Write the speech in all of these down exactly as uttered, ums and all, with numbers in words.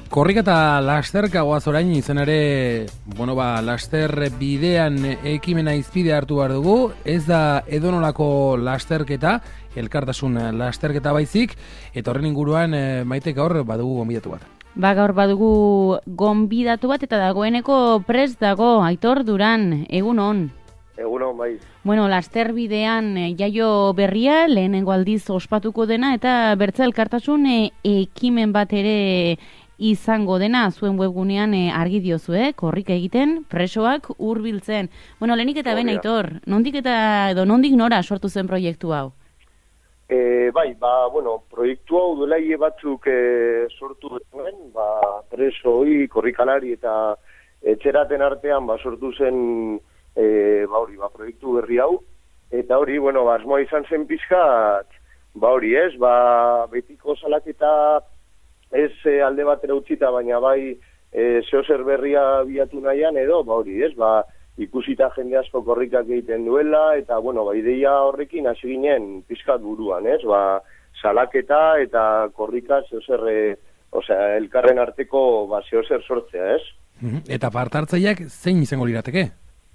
Korrika eta lasterka goaz orain izan ere, bueno ba, laster bidean ekimena izpide hartu behar dugu, ez da edonolako lasterketa, elkartasun lasterketa baizik, eta horren inguruan e, Maite gaur badugu gonbidatu bat. Ba, gaur badugu gonbidatu bat eta dagoeneko prest dago, Aitor Duran, egun on. Egun on, bai. Bueno, laster bidean e, jaio berria, lehenengo aldiz ospatuko dena, eta bertza elkartasun e, ekimen bat ere izango dena, zuen webgunean e, argi diozu, eh? Korrika egiten, presoak hurbiltzen. Bueno, lehenik eta ben, Aitor, nondik eta edo nondik nora sortu zen proiektu hau? E, bai, ba, bueno, proiektu hau delaie batzuk e, sortu duen, ba, preso hori, korrikalari eta etxeraten artean ba, sortu zen e, ba, hori, ba, proiektu berri hau, eta hori, bueno, ba, asmoa izan zen pizkat, ba, hori, ez, ba, betiko salaketa ez e, alde batera utzita, baina bai e, zeozer berria bilatu nahian edo, ba hori, ez, ba, ikusita jende asko korrikak egiten duela, eta, bueno, ba, ideia horrekin hasi ginen pizkat buruan, ez, ba, salaketa eta korrika zeozer, e, osea, elkarren arteko, ba, zeozer sortzea, ez? Eta partartzaileak zein izango lirateke?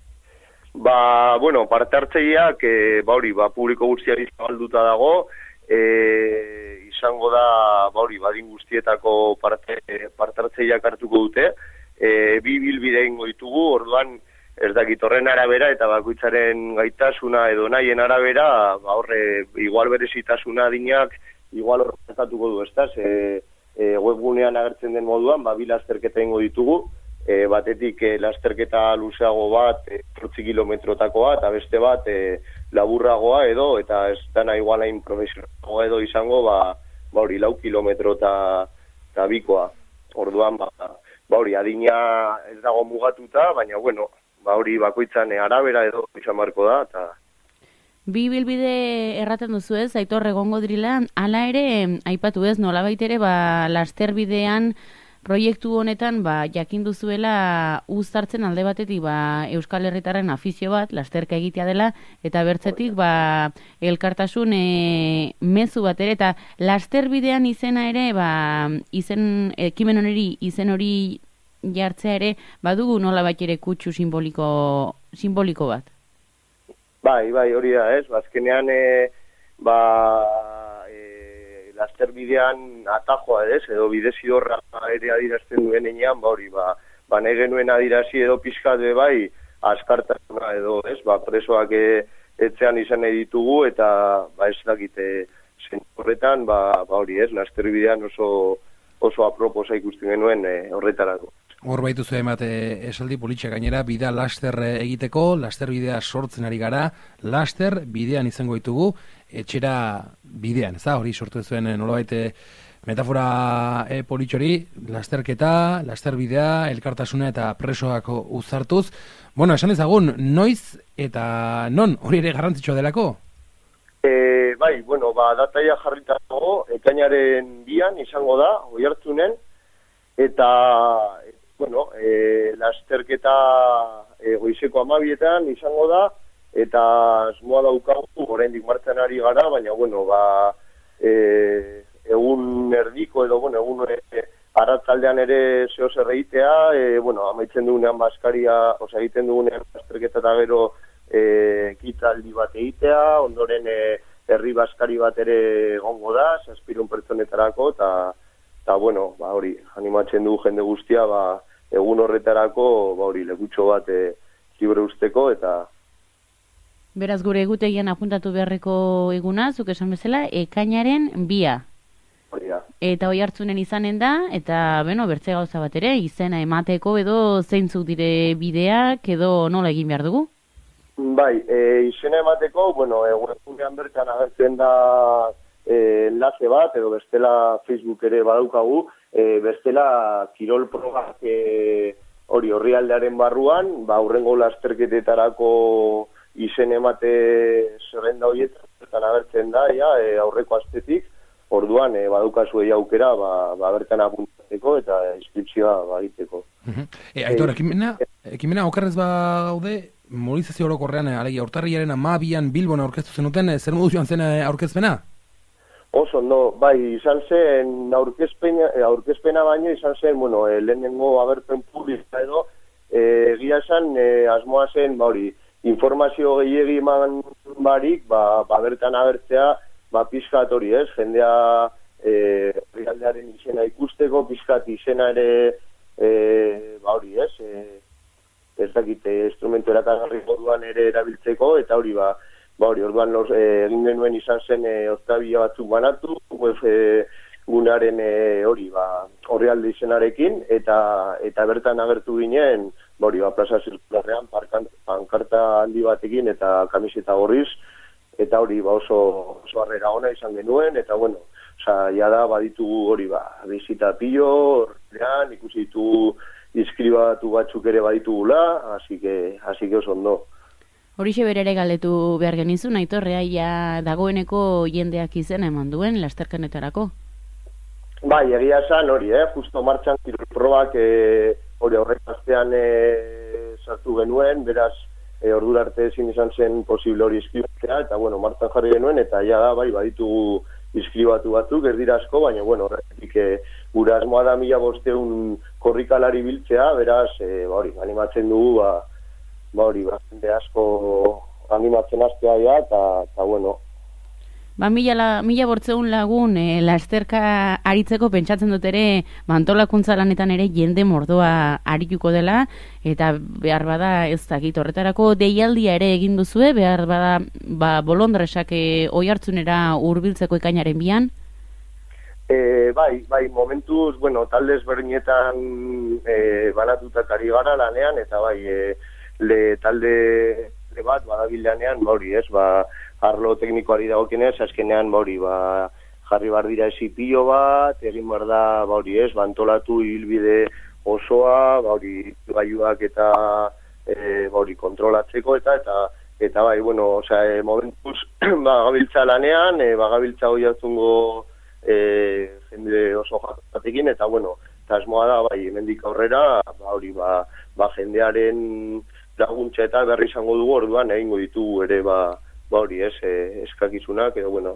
Ba, bueno, partartzaileak, e, ba hori, ba, publiko guztiari zabalduta dago, e, izango da, ba hori, badin guztietako parte, partartzeiak hartuko dute, e, bi bilbide ingo ditugu, orduan ez dakit horren arabera eta bakoitzaren gaitasuna edo nahien arabera, ba horre, igual berezitasuna dinak, igual horretatuko du, ezta, e, e, webgunean agertzen den moduan, ba bi lasterketa ingo ditugu, e, batetik e, lasterketa luzeago bat, e, zortzi kilometrotakoa, eta beste bat, e, laburragoa edo, eta ez dana igual hain profesionalagoa edo izango, ba, ba hori, lau kilometro eta bikoa. Orduan, ba, ba hori, adina ez dago mugatuta, baina, bueno, ba hori bakoitzan arabera edo izan marko da, eta... Bi bilbide erraten duzu ez, Aitor egongo direla, hala ere, aipatu ez, nolabait ere, ba, laster bidean, proiektu honetan, ba, jakin duzuela uztartzen alde batetik, ba, Euskal Herritarren afizio bat, lasterka egitea dela, eta bertzetik, ba, elkartasun e, mezu bat ere, eta laster bidean izena ere, ba, izen, ekimen honeri, izen hori jartzea ere, badugu nolabait ere kutsu simboliko, simboliko bat. Bai, bai, hori da, ez, bazkenean, e, ba, laster bidean atajoa ez, edo bidezidorra ere adirazten duen enean, ba hori, ba, ba nahi genuen adirazi edo pizkade bai, askartasuna edo, ez, ba, presoak e, etxean izan nahi ditugu, eta, ba, ez dakite, zen horretan, ba, ba hori, ez, laster bidean oso, oso aproposa ikusten genuen e, horretarako. Hor baitu zuen bat esaldi politxe gainera, bida laster egiteko, laster bidea sortzen ari gara, laster bidean izango ditugu, etxera bidean, ez da, hori sortu zuen nolabait metafora e, politxori, lasterketa, laster bidea, elkartasuna eta presoak uzartuz. Bueno, esan ezagun, noiz eta non hori ere garrantzitsua delako? E, bai, bueno, ba, dataia jarrita dago, ekainaren bian izango da, Oiartzunen, eta... Bueno, e, lasterketa e, goizeko amabietan izango da, eta asmoa daukagu, oraindik martxan ari gara, baina, bueno, ba, e, egun erdiko edo, bueno, egun e, arratzaldean ere zehozer egitea, e, bueno, amaitzen dugunean baskaria, oza, egiten dugunean lasterketa eta gero e, kitaldi bat egitea, ondoren e, herri baskari bat ere egongo da, zazpirun pertsonetarako, eta, eta bueno, ba, hori, animatzen du jende guztia, ba, egun horretarako, ba hori, lekutxo bat e, libre usteko, eta... Beraz, gure egutegian apuntatu beharreko eguna, zuk esan bezala, ekainaren bia. Hori da. Eta Oiartzunen izanen da, eta, beno, bertze gauza bat ere, izena emateko edo zeintzuk dire bideak, edo nola egin behar dugu? Bai, e, izena emateko, bueno, egunean bertan agertzen da e, enlace bat, edo bestela Facebook ere badaukagu, E, bestela kirol probak e, hori horrialdearen barruan, ba aurrengo lasterketetarako izen emate zerrenda horietan agertzen da, ja, e, aurreko astetik, orduan e, badukazu egi aukera, ba, ba bertan apuntatzeko eta inskripzioa bagiteko. Uh-huh. E, Aitor, ekimena, ekimena okerrez ba gaude, mobilizazio orokorrean, alegia, urtarriaren hamabian Bilbon aurkeztu zenuten, zer modu joan zen aurkezpena? Oso ondo, bai, izan zen aurkezpena, aurkezpena baino izan zen, bueno, e, lehenengo agerpen publika edo, egia e, esan, e, asmoa zen, ba hori, informazio gehiegi eman barik, ba, ba bertan agertzea, ba pizkat hori, ez, jendea herrialdearen e, izena ikusteko, pizkat izena ere, e, ba hori, ez, e, ez dakite, instrumentu erakargarri moduan ere erabiltzeko, eta hori, ba, Ba hori, orduan egin genuen izan zen e, oztabila batzuk banatu, web e, gunaren e, hori, ba, orrialde izenarekin, eta eta bertan agertu ginen, ba hori, ba, plaza zirkularrean, pankarta handi batekin eta kamiseta gorriz, eta hori, ba, oso, oso harrera ona izan genuen, eta bueno, oza, jada baditugu hori, ba, bizita pillo, horrean, ikusi ditugu inskribatu batzuk ere baditugula, hasi que, hasi que oso ondo. Horixe berere galdetu behar genizun, Aitorrea ja dagoeneko jendeak izena eman duen lasterkenetarako? Bai, egia esan hori, eh? Justo martxan kirolprobak e, hori horrek astean e, sartu genuen, beraz e, ordura arte ezin izan zen posible hori iskribatzea, eta bueno, martxan jarri genuen, eta ja da, bai, baditugu iskribatu batzuk, ez dira asko, baina bueno, horretik e, gura asmoa da mila bosteun korrikalari biltzea, beraz, e, ba, hori, animatzen dugu, ba, ba hori, bastante asko animatzen astea ja, eta, eta bueno. Ba, mila, mila bortzeun lagun e, lasterka aritzeko pentsatzen dut ere, antolakuntza lanetan ere jende mordoa arituko dela, eta behar bada ez dakit horretarako deialdia ere egin duzue, behar bada ba, bolondresak e, oihartzunera hurbiltzeko ekainaren bian? E, bai, bai, momentuz, bueno, talde ezberdinetan e, banatutak ari gara lanean, eta bai, e, le talde le bat badabilanean, ba hori, ez, ba, arlo teknikoari dagokienez, azkenean, ba hori, ba, jarri bar dira esipillo bat, egin bar da, ba hori, ez, bantolatu ibilbide osoa, ba hori, gaiuak eta, e, ba hori, kontrolatzeko, eta, eta, eta bai, bueno, osea, e, momentuz, ba, gabiltza lanean, e, ba, gabiltza hoi hartzungo, e, jende oso jatekin, eta, bueno, eta asmoa da, bai, hemendik aurrera, ba hori, ba, ba, jendearen laguntza eta berri izango dugu, orduan egingo ditugu ere ba, ba hori, ez, e, eskakizunak edo bueno.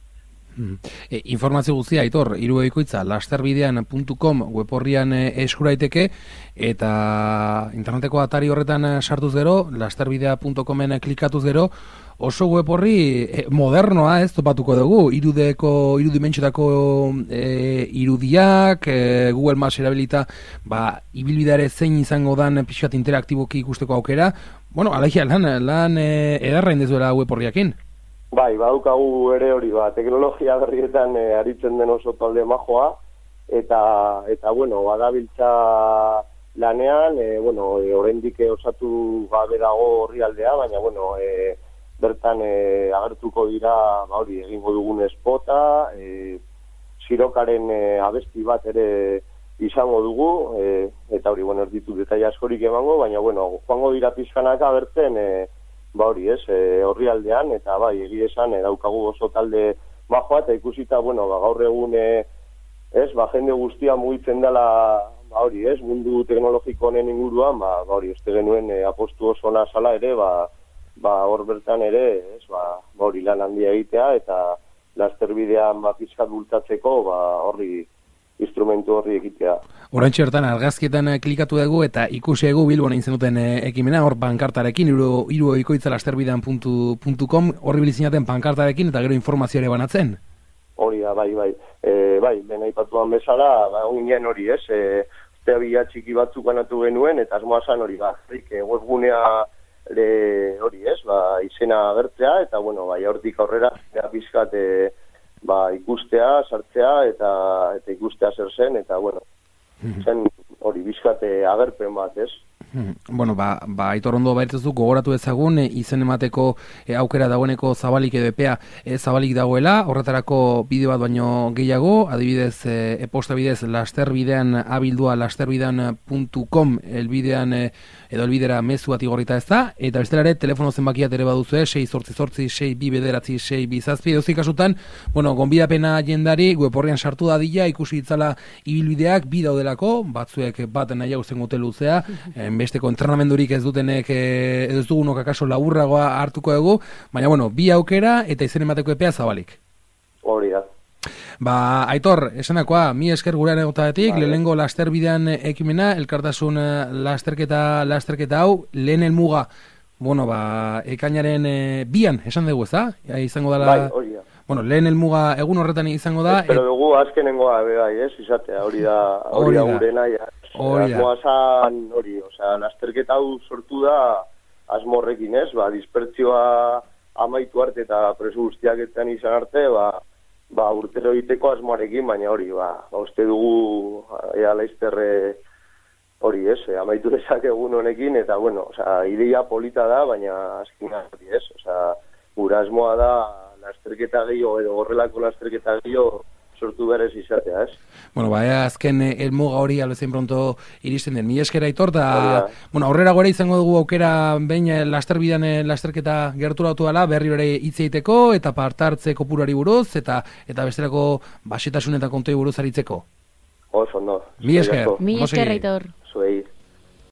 E, informazio guztia, Aitor, hiruekoitza lasterbidean puntu com web horrian eskuraiteke, eta interneteko atari horretan sartuz gero, lasterbidea puntu comen klikatuz gero, oso web horri modernoa, ez, topatuko dugu, irudeko, irudimentxetako e, irudiak, e, Google Maps erabilita, ba, ibilbideare zein izango dan pixkat interaktiboki ikusteko aukera, bueno, alaikia lan, lan e, edarra indezuela web horriakin. Bai, badukagu ere hori, ba, teknologia berrietan e, aritzen den oso talde majoa, eta, eta bueno, badabiltza lanean, e, bueno, e, oraindik osatu gabe dago orrialdea, baina, bueno, e, bertan e, agertuko dira, ba hori, egingo dugun spota, e, Sirokaren e, abesti bat ere izango dugu, e, eta hori, bueno, ez ditu detaile askorik emango, baina, bueno, joango dira pizkanaka agertzen, e, ba hori, ez, e, orrialdean, eta bai, egia esan, e, daukagu oso talde majoa, eta ikusita, bueno, ba, gaur egun, e, ez, ba, jende guztia mugitzen dela, ba hori, ez, mundu teknologiko honen inguruan, ba, ba hori, uste genuen e, apostu oso nazala ere, ba, ba hor bertan ere, ez, ba, ba hori lan handia egitea, eta lasterbidean ba pizkat bultatzeko, ba horri instrumentu horri egitea. Oraintxe hortan argazkietan klikatu dugu eta ikusi dugu Bilbon egin zenuten ekimena, hor pankartarekin, hiru ikoitza lasterbidean puntu com, horri bilizinaten pankartarekin eta gero informazio ere banatzen? Hori da, bai, bai. E, bai, ben aipatuan bezala, ba, onginen hori, ez, e, ustea txiki batzuk banatu genuen, eta asmoa zan hori, ba, e, webgunea ere hori, ez, ba, izena agertzea, eta, bueno, bai, hortik aurrera, pizkat, e, ba, ikustea, sartzea, eta, eta ikustea zer zen, eta, bueno, zen hori, bizkate agerpen bat, ez? Bueno, ba, ba Aitor ondo baitzezu gogoratu ezagun e, izen emateko e, aukera dagoeneko zabalik edo epea e, zabalik dagoela, horretarako bideo bat baino gehiago, adibidez e, e-posta bidez lasterbidean abildua lasterbidean puntu com elbidean e, edo elbidera mezu bat igorrita ez da, eta bestelare telefono zenbakiat ere baduzue, sei zortzi zortzi, sei bi bederatzi, sei bi zazpi, edozik kasutan, bueno, gonbidapena jendari, web horrian sartu dadila, ikusi itzala ibilbideak, bi daudelako, batzuek bat nahiago zen gote luzea, besteko entrenamendurik ez dutenek ez dugunok akaso laburragoa hartuko dugu, baina bueno, bi aukera eta izen emateko epea zabalik. Hori da. Ba, Aitor, esanekoa, mi esker gurean egotatik, vale. Lehenengo lasterbidean ekimena, elkartasun lasterketa, lasterketa hau, lehen elmuga, bueno, ba, ekainaren e, bian, esan dugu, ez da? Ja, izango dela... Bai, hori da. Bueno, lehen elmuga egun horretan izango da... Pero et... dugu azkenengoa, bai, ez, izatea, hori da, hori da gurena, ja. Hori da. Zan, hori, osea, lasterketa hau sortu da asmorrekin, ez, ba, dispertzioa amaitu arte eta preso guztiaketan izan arte, ba, ba, urtero egiteko asmoarekin, baina hori, ba, ba uste dugu, ea laizterre hori, ez, e, amaitu dezakegun honekin, eta, bueno, osea, ideia polita da, baina azkina hori, ez, osea, gura asmoa da lasterketa gehiago, edo horrelako lasterketa gehiago sortu berez izatea, ez? Bueno, ba, azken elmuga hori albezen pronto iristen den. Mi eskera Aitor, da, bueno, aurrera gore izango dugu aukera behin lasterbidean lasterketa gerturatu dela, berri hori hitz egiteko, eta partartze kopurari buruz, eta eta bestelako basetasun eta kontoi buruz aritzeko. Oso, no. Mi esker. Mi esker, Aitor. Zuei.